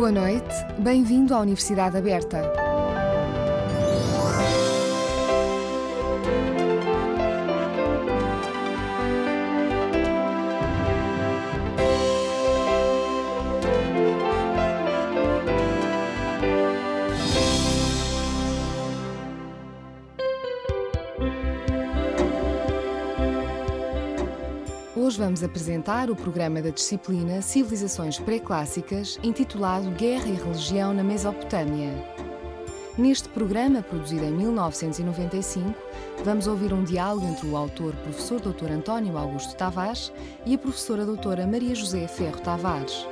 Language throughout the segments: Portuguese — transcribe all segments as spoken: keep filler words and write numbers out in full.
Boa noite, bem-vindo à Universidade Aberta. Hoje vamos apresentar o programa da disciplina Civilizações Pré-Clássicas, intitulado Guerra e Religião na Mesopotâmia. Neste programa, produzido em mil novecentos e noventa e cinco, vamos ouvir um diálogo entre o autor professor doutor António Augusto Tavares e a professora doutora Maria José Ferro Tavares.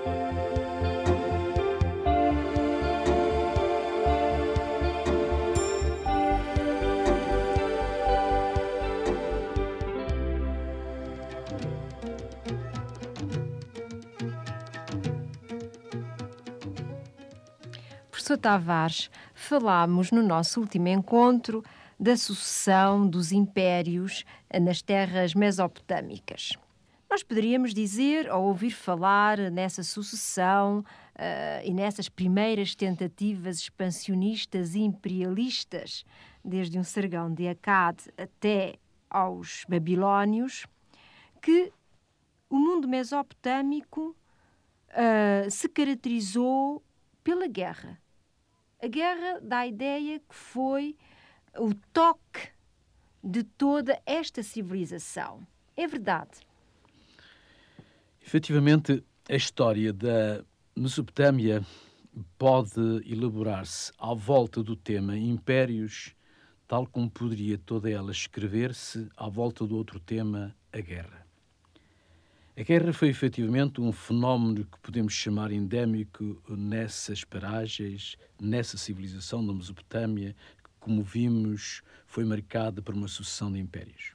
Professor Tavares, falámos no nosso último encontro da sucessão dos impérios nas terras mesopotâmicas. Nós poderíamos dizer ou ouvir falar nessa sucessão uh, e nessas primeiras tentativas expansionistas e imperialistas, desde um Sargão de Akkad até aos babilónios, que o mundo mesopotâmico uh, se caracterizou pela guerra. A guerra dá a ideia que foi o toque de toda esta civilização. É verdade? Efetivamente, a história da Mesopotâmia pode elaborar-se à volta do tema impérios, tal como poderia toda ela escrever-se à volta do outro tema, a guerra. A guerra foi efetivamente um fenómeno que podemos chamar endémico nessas paragens, nessa civilização da Mesopotâmia, que, como vimos, foi marcada por uma sucessão de impérios.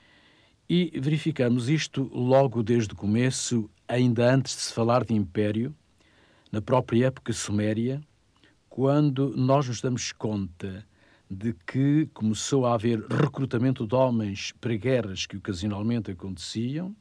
E verificamos isto logo desde o começo, ainda antes de se falar de império, na própria época suméria, quando nós nos damos conta de que começou a haver recrutamento de homens para guerras que ocasionalmente aconteciam.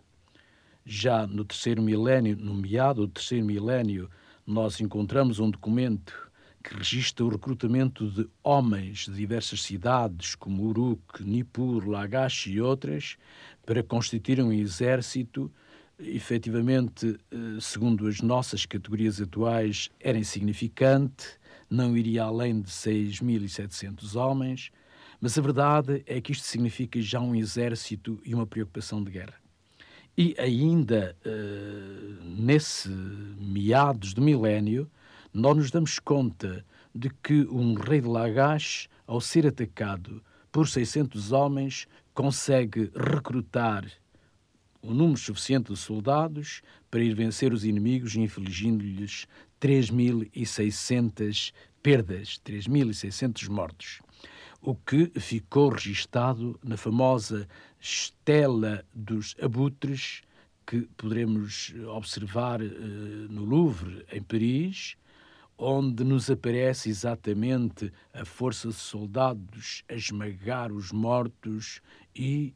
Já no terceiro milénio, no meado do terceiro milénio, nós encontramos um documento que registra o recrutamento de homens de diversas cidades, como Uruk, Nippur, Lagash e outras, para constituir um exército. Efetivamente, segundo as nossas categorias atuais, era insignificante, não iria além de seis mil e setecentos homens, mas a verdade é que isto significa já um exército e uma preocupação de guerra. E ainda uh, nesse meados do milénio, nós nos damos conta de que um rei de Lagash, ao ser atacado por seiscentos homens, consegue recrutar um número suficiente de soldados para ir vencer os inimigos, infligindo-lhes três mil e seiscentas perdas, três mil e seiscentos mortos. O que ficou registado na famosa Estela dos Abutres, que poderemos observar uh, no Louvre, em Paris, onde nos aparece exatamente a força de soldados a esmagar os mortos e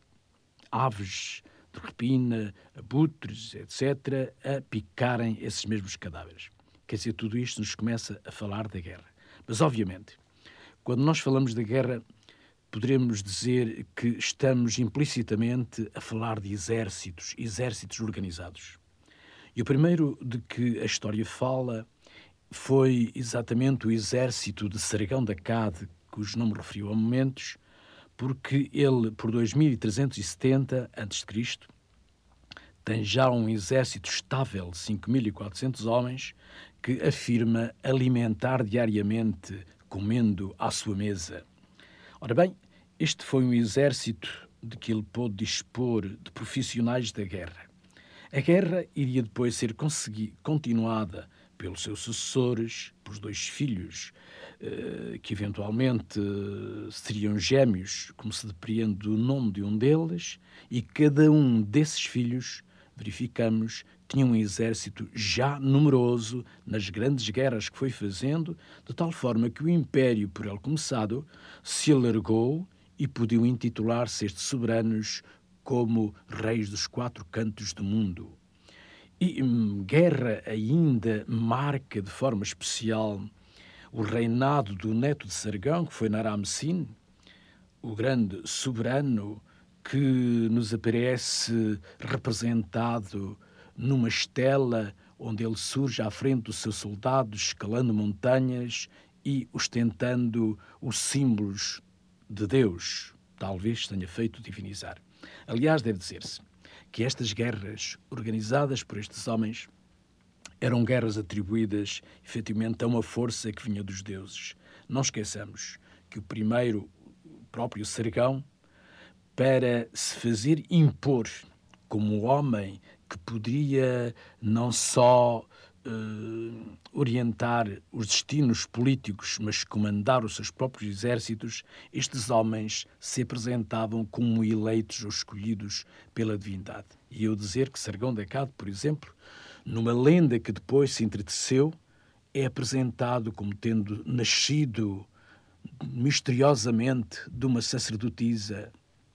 aves de rapina, abutres, etcétera, a picarem esses mesmos cadáveres. Quer dizer, tudo isto nos começa a falar da guerra. Mas, obviamente, quando nós falamos da guerra, poderemos dizer que estamos implicitamente a falar de exércitos, exércitos organizados. E o primeiro de que a história fala foi exatamente o exército de Sargão de Akkad, cujo nome referiu há momentos, porque ele, por dois mil trezentos e setenta antes de Cristo, tem já um exército estável de cinco mil e quatrocentos homens que afirma alimentar diariamente, comendo à sua mesa. Ora bem, este foi um exército de que ele pôde dispor de profissionais da guerra. A guerra iria depois ser continuada pelos seus sucessores, pelos dois filhos, eh, que eventualmente eh, seriam gêmeos, como se depreende do nome de um deles, e cada um desses filhos, verificamos, tinha um exército já numeroso nas grandes guerras que foi fazendo, de tal forma que o império, por ele começado, se alargou e podiam intitular-se estes soberanos como reis dos quatro cantos do mundo. E hum, guerra ainda marca de forma especial o reinado do neto de Sargão, que foi Naram-Sin, o grande soberano que nos aparece representado numa estela onde ele surge à frente dos seus soldados, escalando montanhas e ostentando os símbolos de Deus. Talvez tenha feito divinizar. Aliás, deve dizer-se que estas guerras organizadas por estes homens eram guerras atribuídas, efetivamente, a uma força que vinha dos deuses. Não esqueçamos que o primeiro, o próprio Sargão, para se fazer impor como homem que poderia não só uh, orientar os destinos políticos, mas comandar os seus próprios exércitos, estes homens se apresentavam como eleitos ou escolhidos pela divindade. E eu dizer que Sargão de Accad, por exemplo, numa lenda que depois se entreteceu, é apresentado como tendo nascido misteriosamente de uma sacerdotisa,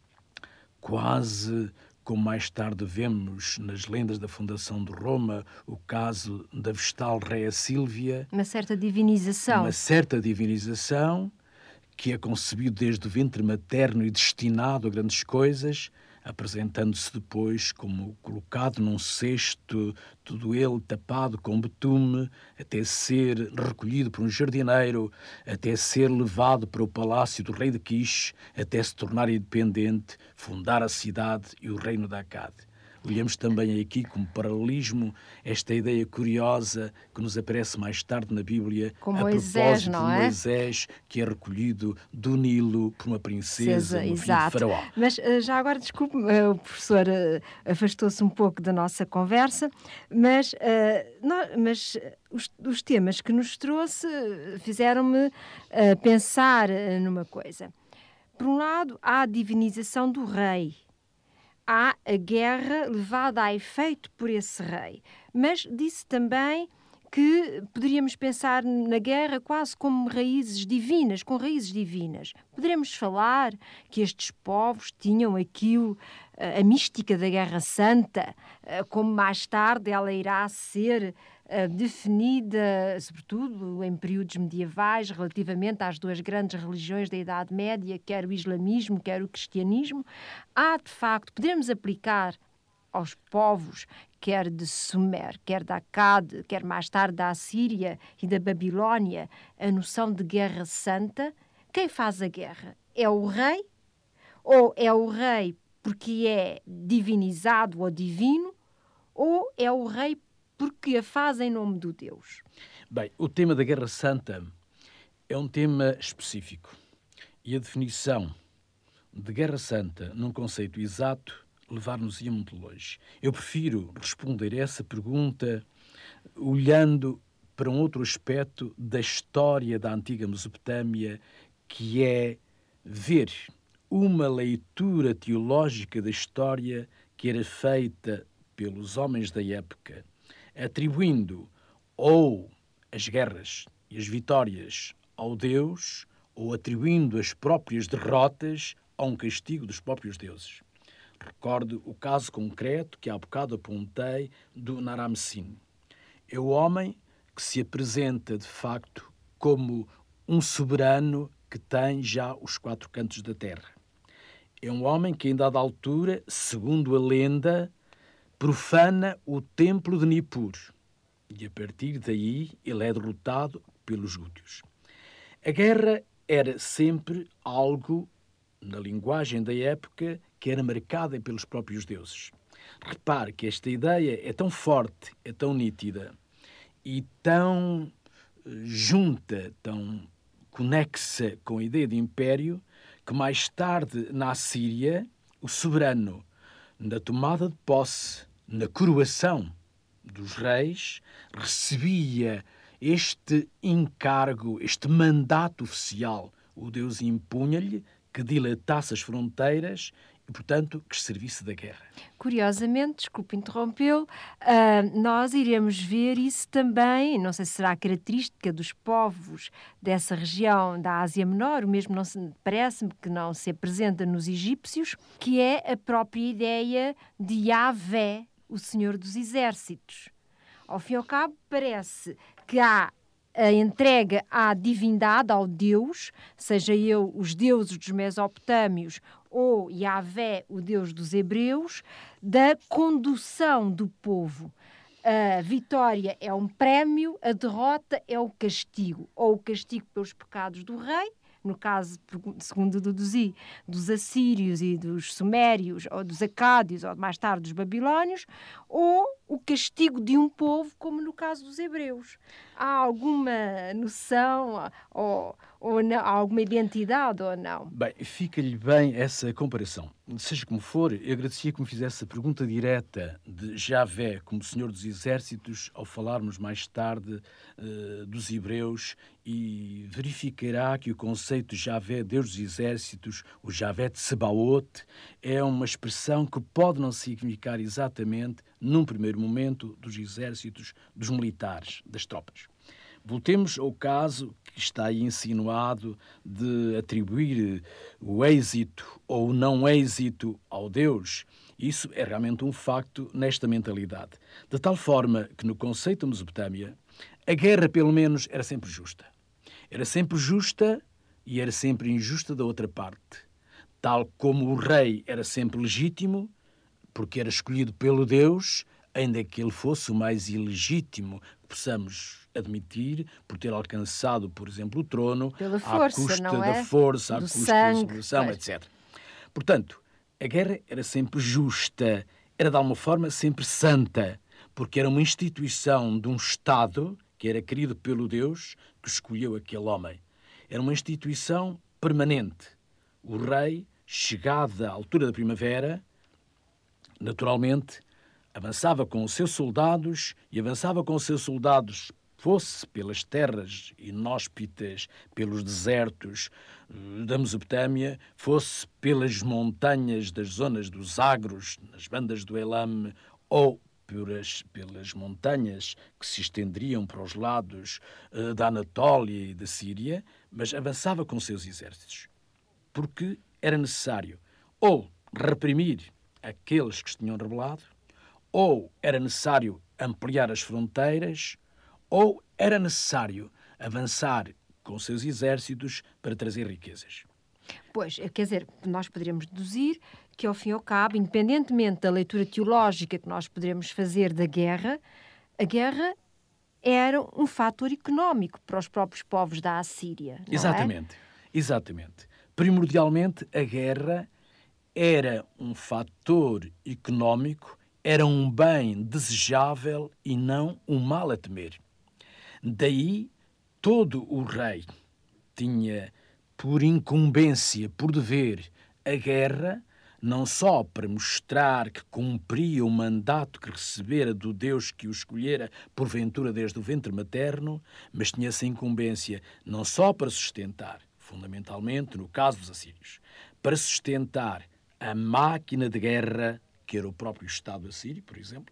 quase como mais tarde vemos nas lendas da fundação de Roma, o caso da vestal Réa Sílvia. Uma certa divinização. Uma certa divinização que é concebido desde o ventre materno e destinado a grandes coisas, apresentando-se depois como colocado num cesto, todo ele tapado com betume, até ser recolhido por um jardineiro, até ser levado para o palácio do rei de Quiche, até se tornar independente, fundar a cidade e o reino de Accad. Olhamos também aqui como paralelismo esta ideia curiosa que nos aparece mais tarde na Bíblia, com a Moisés, propósito não de é? Moisés, que é recolhido do Nilo por uma princesa, uma filha de Faraó. Mas já agora, desculpe, o professor afastou-se um pouco da nossa conversa, mas, uh, nós, mas os, os temas que nos trouxe fizeram-me uh, pensar numa coisa. Por um lado, há a divinização do rei. Há a guerra levada a efeito por esse rei. Mas disse também que poderíamos pensar na guerra quase como raízes divinas, com raízes divinas. Poderemos falar que estes povos tinham aquilo, a mística da Guerra Santa, como mais tarde ela irá ser definida, sobretudo em períodos medievais, relativamente às duas grandes religiões da Idade Média, quer o islamismo, quer o cristianismo. Há, de facto, podemos aplicar aos povos, quer de Sumer, quer da Accad, quer mais tarde da Assíria e da Babilónia, a noção de guerra santa. Quem faz a guerra? É o rei? Ou é o rei porque é divinizado ou divino? Ou é o rei porque a faz em nome do Deus? Bem, o tema da Guerra Santa é um tema específico. E a definição de Guerra Santa, num conceito exato, levar-nos-ia muito longe. Eu prefiro responder a essa pergunta olhando para um outro aspecto da história da antiga Mesopotâmia, que é ver uma leitura teológica da história que era feita pelos homens da época, atribuindo ou as guerras e as vitórias ao Deus, ou atribuindo as próprias derrotas a um castigo dos próprios deuses. Recordo o caso concreto que há bocado apontei do Naram-Sin. É o homem que se apresenta, de facto, como um soberano que tem já os quatro cantos da terra. É um homem que, em dada altura, segundo a lenda, profana o templo de Nippur. E, a partir daí, ele é derrotado pelos gútios. A guerra era sempre algo, na linguagem da época, que era marcada pelos próprios deuses. Repare que esta ideia é tão forte, é tão nítida e tão junta, tão conexa com a ideia de império, que mais tarde, na Assíria, o soberano, na tomada de posse, na coroação dos reis, recebia este encargo, este mandato oficial. O Deus impunha-lhe que dilatasse as fronteiras e, portanto, que servisse da guerra. Curiosamente, desculpe interrompê-lo, uh, nós iremos ver isso também, não sei se será característica dos povos dessa região da Ásia Menor, o mesmo não se, parece-me que não se apresenta nos egípcios, que é a própria ideia de Yahvé o Senhor dos Exércitos. Ao fim e ao cabo, parece que há a entrega à divindade, ao Deus, seja eu os deuses dos Mesopotâmios ou Yahvé, o Deus dos Hebreus, da condução do povo. A vitória é um prémio, a derrota é o castigo, ou o castigo pelos pecados do rei, no caso, segundo deduzi, dos assírios e dos sumérios, ou dos acádios, ou mais tarde dos babilónios, ou o castigo de um povo, como no caso dos hebreus. Há alguma noção, ou, ou não, há alguma identidade, ou não? Bem, fica-lhe bem essa comparação. Seja como for, eu agradecia que me fizesse a pergunta direta de Javé como Senhor dos Exércitos, ao falarmos mais tarde uh, dos hebreus, e verificará que o conceito de Javé, Deus dos Exércitos, o Javé de Sebaote, é uma expressão que pode não significar exatamente, num primeiro momento, dos exércitos, dos militares, das tropas. Voltemos ao caso que está aí insinuado de atribuir o êxito ou o não êxito ao Deus. Isso é realmente um facto nesta mentalidade. De tal forma que no conceito da Mesopotâmia, a guerra pelo menos era sempre justa. Era sempre justa e era sempre injusta da outra parte. Tal como o rei era sempre legítimo, porque era escolhido pelo Deus, ainda que ele fosse o mais ilegítimo que possamos admitir, por ter alcançado, por exemplo, o trono, pela força, à custa não é? da força, à Do custa sangue, da submissão, pois. etcétera. Portanto, a guerra era sempre justa, era de alguma forma sempre santa, porque era uma instituição de um Estado que era querido pelo Deus que escolheu aquele homem. Era uma instituição permanente. O rei, chegada à altura da primavera, naturalmente, avançava com os seus soldados e avançava com os seus soldados, fosse pelas terras inóspitas, pelos desertos da Mesopotâmia, fosse pelas montanhas das zonas dos Agros, nas bandas do Elam, ou pelas, pelas montanhas que se estenderiam para os lados uh, da Anatólia e da Síria, mas avançava com os seus exércitos, porque era necessário ou reprimir aqueles que se tinham rebelado, ou era necessário ampliar as fronteiras, ou era necessário avançar com os seus exércitos para trazer riquezas. Pois, quer dizer, nós poderíamos deduzir que, ao fim e ao cabo, independentemente da leitura teológica que nós poderemos fazer da guerra, a guerra era um fator económico para os próprios povos da Assíria, não Exatamente, é? exatamente. Primordialmente, a guerra era um fator económico, era um bem desejável e não um mal a temer. Daí, todo o rei tinha por incumbência, por dever, a guerra, não só para mostrar que cumpria o mandato que recebera do Deus que o escolhera, porventura desde o ventre materno, mas tinha essa incumbência não só para sustentar, fundamentalmente, no caso dos assírios, para sustentar a máquina de guerra, que era o próprio Estado assírio, por exemplo,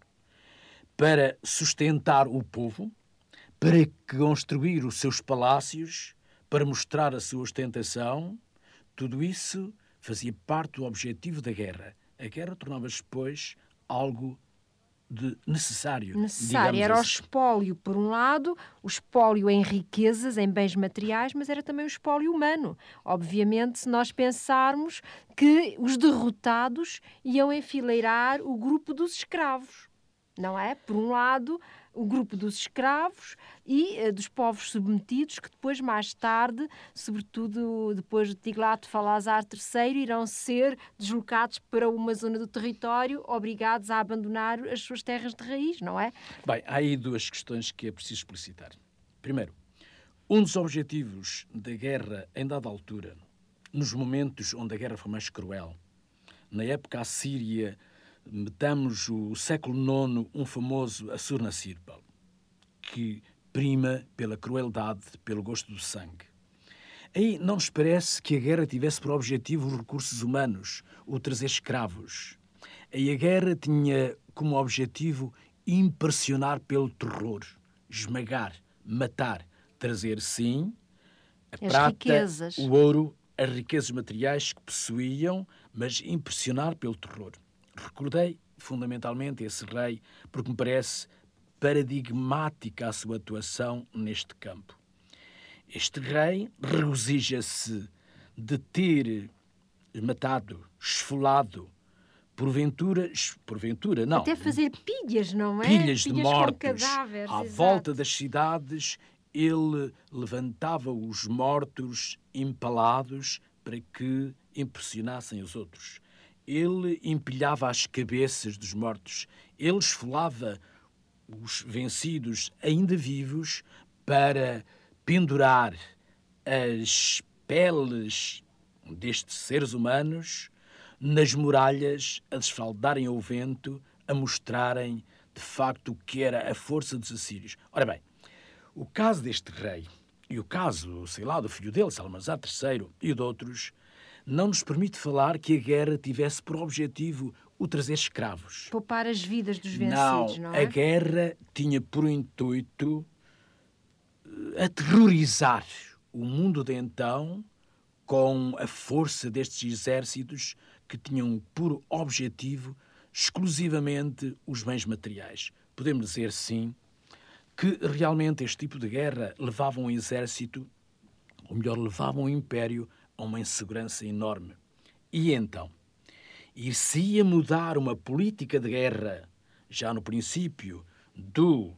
para sustentar o povo, para construir os seus palácios, para mostrar a sua ostentação. Tudo isso fazia parte do objetivo da guerra. A guerra tornava-se, pois, algo de necessário. Necessário. Era o assim. espólio, por um lado, o espólio em riquezas, em bens materiais, mas era também o espólio humano. Obviamente, se nós pensarmos que os derrotados iam enfileirar o grupo dos escravos, não é? Por um lado, o grupo dos escravos e uh, dos povos submetidos, que depois, mais tarde, sobretudo depois de Tiglat-Falazar terceiro, irão ser deslocados para uma zona do território, obrigados a abandonar as suas terras de raiz, não é? Bem, há aí duas questões que é preciso explicitar. Primeiro, um dos objetivos da guerra em dada altura, nos momentos onde a guerra foi mais cruel, na época assíria, metamos o século nono, um famoso Assur-Nassirpal, que prima pela crueldade, pelo gosto do sangue. Aí não nos parece que a guerra tivesse por objetivo os recursos humanos, o trazer escravos. Aí a guerra tinha como objetivo impressionar pelo terror, esmagar, matar, trazer, sim, a As prata, riquezas. o ouro, as riquezas materiais que possuíam, mas impressionar pelo terror. Recordei fundamentalmente esse rei porque me parece paradigmática a sua atuação neste campo. Este rei regozija-se de ter matado, esfolado, porventura, porventura não. Até fazer pilhas, não é? Pilhas de pilhas mortos. Com cadáveres, à exato. volta das cidades, ele levantava os mortos empalados para que impressionassem os outros. Ele empilhava as cabeças dos mortos. Ele esfolava os vencidos ainda vivos para pendurar as peles destes seres humanos nas muralhas, a desfraldarem ao vento, a mostrarem de facto o que era a força dos assírios. Ora bem, o caso deste rei e o caso, sei lá, do filho dele, Salmanasar terceiro, e de outros, não nos permite falar que a guerra tivesse por objetivo o trazer escravos. Poupar as vidas dos vencidos, não, não é? A guerra tinha por intuito aterrorizar o mundo de então com a força destes exércitos que tinham por objetivo exclusivamente os bens materiais. Podemos dizer, sim, que realmente este tipo de guerra levava um exército, ou melhor, levava um império a uma insegurança enorme. E então, ir-se-ia mudar uma política de guerra já no princípio do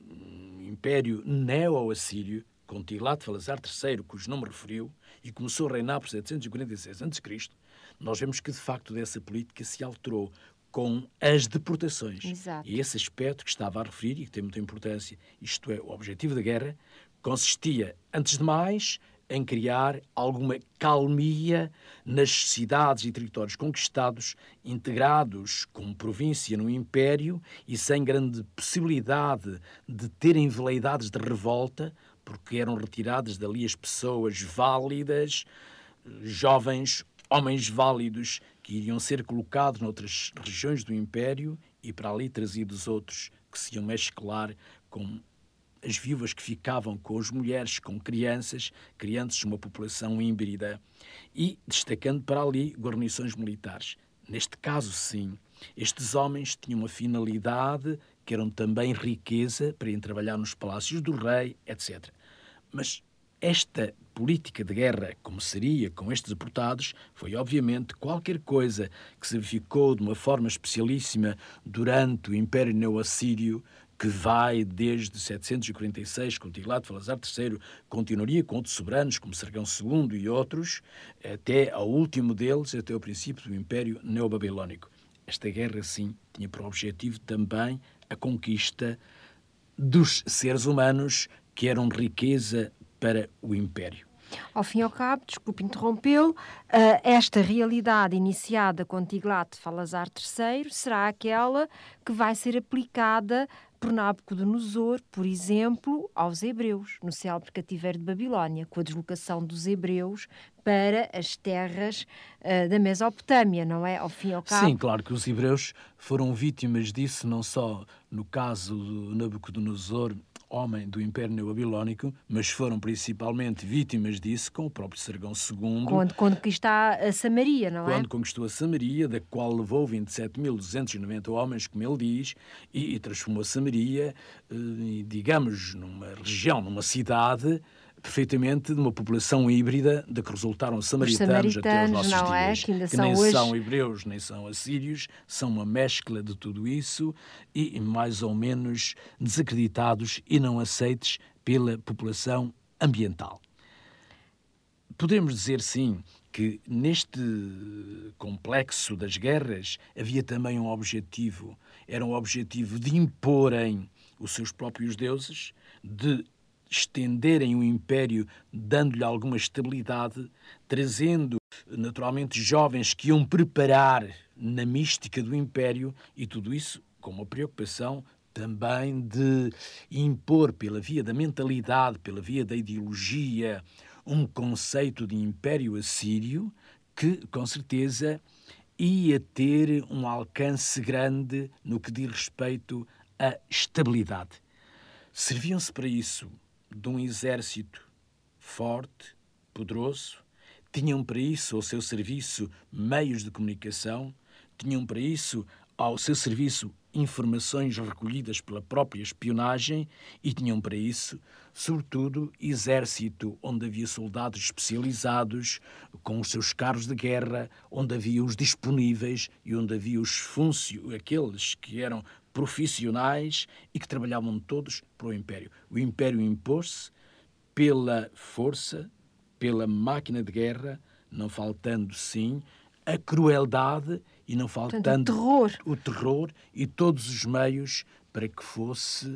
Império Neo-Assírio, com Tiglat-Pileser terceiro, cujo nome referiu, e começou a reinar por setecentos e quarenta e seis antes de Cristo, nós vemos que, de facto, dessa política se alterou com as deportações. Exato. E esse aspecto que estava a referir, e que tem muita importância, isto é, o objetivo da guerra, consistia, antes de mais, em criar alguma calmia nas cidades e territórios conquistados, integrados como província no Império e sem grande possibilidade de terem veleidades de revolta, porque eram retiradas dali as pessoas válidas, jovens, homens válidos, que iriam ser colocados noutras regiões do Império e para ali trazidos outros que se iam mesclar com as viúvas que ficavam com as mulheres, com crianças, criando-se uma população híbrida e destacando para ali guarnições militares. Neste caso, sim, estes homens tinham uma finalidade que eram também riqueza para irem trabalhar nos palácios do rei, etcétera. Mas esta política de guerra, como seria com estes deportados, foi obviamente qualquer coisa que se verificou de uma forma especialíssima durante o Império Neo-Assírio, que vai desde setecentos e quarenta e seis, com Tiglat-Pileser terceiro, continuaria com outros soberanos, como Sargão segundo e outros, até ao último deles, até o princípio do Império Neobabilónico. Esta guerra, sim, tinha por objetivo também a conquista dos seres humanos que eram riqueza para o Império. Ao fim e ao cabo, desculpe interrompê-lo, esta realidade iniciada com Tiglat-Pileser terceiro será aquela que vai ser aplicada por Nabucodonosor, por exemplo, aos hebreus, no célebre cativeiro de Babilónia, com a deslocação dos hebreus para as terras uh, da Mesopotâmia, não é? Ao fim e ao cabo. Sim, claro que os hebreus foram vítimas disso, não só no caso do Nabucodonosor, homem do Império Neobabilónico, mas foram principalmente vítimas disso com o próprio Sargão segundo. Quando conquista a Samaria, não é? Quando conquistou a Samaria, da qual levou vinte e sete mil duzentos e noventa homens, como ele diz, e, e transformou a Samaria, eh, digamos, numa região, numa cidade, perfeitamente de uma população híbrida de que resultaram os samaritanos, os samaritanos até os nossos não é? dias, Que, ainda que são nem hoje... são hebreus, nem são assírios, são uma mescla de tudo isso e mais ou menos desacreditados e não aceites pela população ambiental. Podemos dizer, sim, que neste complexo das guerras havia também um objetivo, era um objetivo de imporem os seus próprios deuses, de estenderem o império, dando-lhe alguma estabilidade, trazendo naturalmente jovens que iam preparar na mística do império e tudo isso com uma preocupação também de impor pela via da mentalidade, pela via da ideologia, um conceito de império assírio que, com certeza, ia ter um alcance grande no que diz respeito à estabilidade. Serviam-se para isso de um exército forte, poderoso, tinham para isso ao seu serviço meios de comunicação, tinham para isso ao seu serviço informações recolhidas pela própria espionagem e tinham para isso, sobretudo, exército onde havia soldados especializados com os seus carros de guerra, onde havia os disponíveis e onde havia os fúncio, aqueles que eram profissionais e que trabalhavam todos para o Império. O Império impôs-se pela força, pela máquina de guerra, não faltando, sim, a crueldade e não faltando Portanto, o terror. o terror e todos os meios para que fosse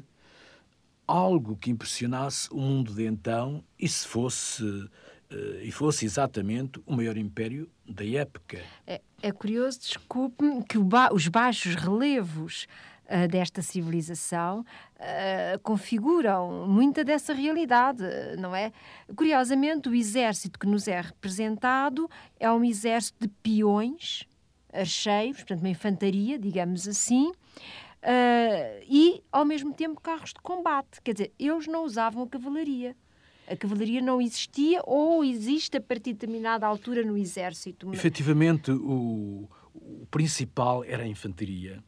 algo que impressionasse o mundo de então e se fosse, uh, e fosse exatamente o maior império da época. É, é curioso, desculpe-me, que o ba- os baixos relevos uh, desta civilização uh, configuram muita dessa realidade, não é? Curiosamente, o exército que nos é representado é um exército de peões, archeiros, portanto uma infantaria, digamos assim, uh, e ao mesmo tempo carros de combate. Quer dizer, eles não usavam a cavalaria. A cavalaria não existia ou existe a partir de determinada altura no exército. Efetivamente, o, o principal era a infantaria,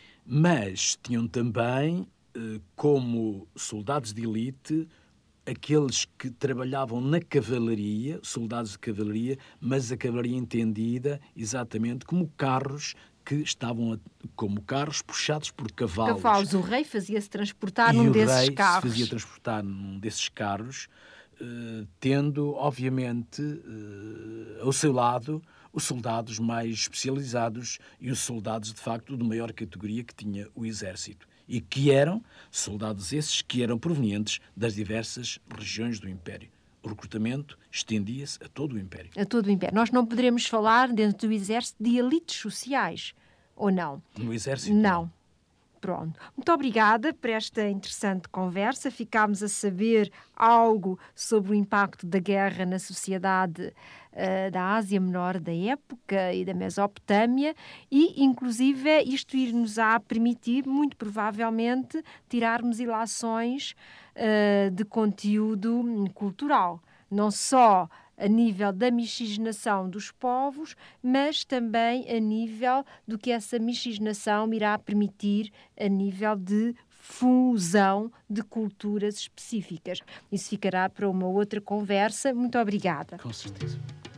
mas tinham também, uh, como soldados de elite, aqueles que trabalhavam na cavalaria, soldados de cavalaria, mas a cavalaria entendida exatamente como carros que estavam a, como carros puxados por cavalos. Cavalos. O rei fazia-se transportar e num o desses rei carros. se fazia transportar num desses carros, eh, tendo, obviamente, eh, ao seu lado os soldados mais especializados e os soldados, de facto, de maior categoria que tinha o exército. E que eram soldados esses que eram provenientes das diversas regiões do Império. O recrutamento estendia-se a todo o Império. A todo o Império. Nós não poderemos falar, dentro do exército, de elites sociais, ou não? No exército, Não. não. Pronto. Muito obrigada por esta interessante conversa. Ficámos a saber algo sobre o impacto da guerra na sociedade uh, da Ásia Menor da época e da Mesopotâmia e, inclusive, isto ir-nos a permitir, muito provavelmente, tirarmos ilações uh, de conteúdo cultural. Não só a nível da miscigenação dos povos, mas também a nível do que essa miscigenação irá permitir a nível de fusão de culturas específicas. Isso ficará para uma outra conversa. Muito obrigada. Com certeza.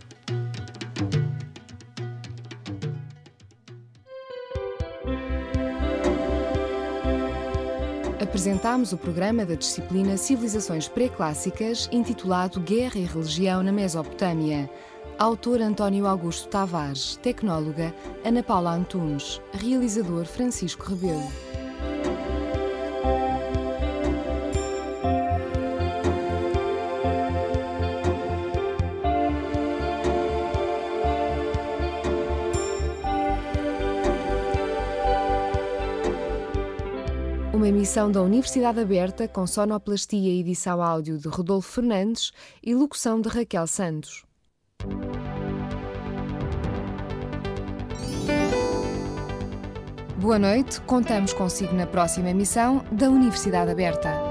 Apresentámos o programa da disciplina Civilizações Pré-Clássicas, intitulado Guerra e Religião na Mesopotâmia. Autor António Augusto Tavares, tecnóloga Ana Paula Antunes, realizador Francisco Rebelo. Uma emissão da Universidade Aberta com sonoplastia e edição áudio de Rodolfo Fernandes e locução de Raquel Santos. Boa noite, contamos consigo na próxima emissão da Universidade Aberta.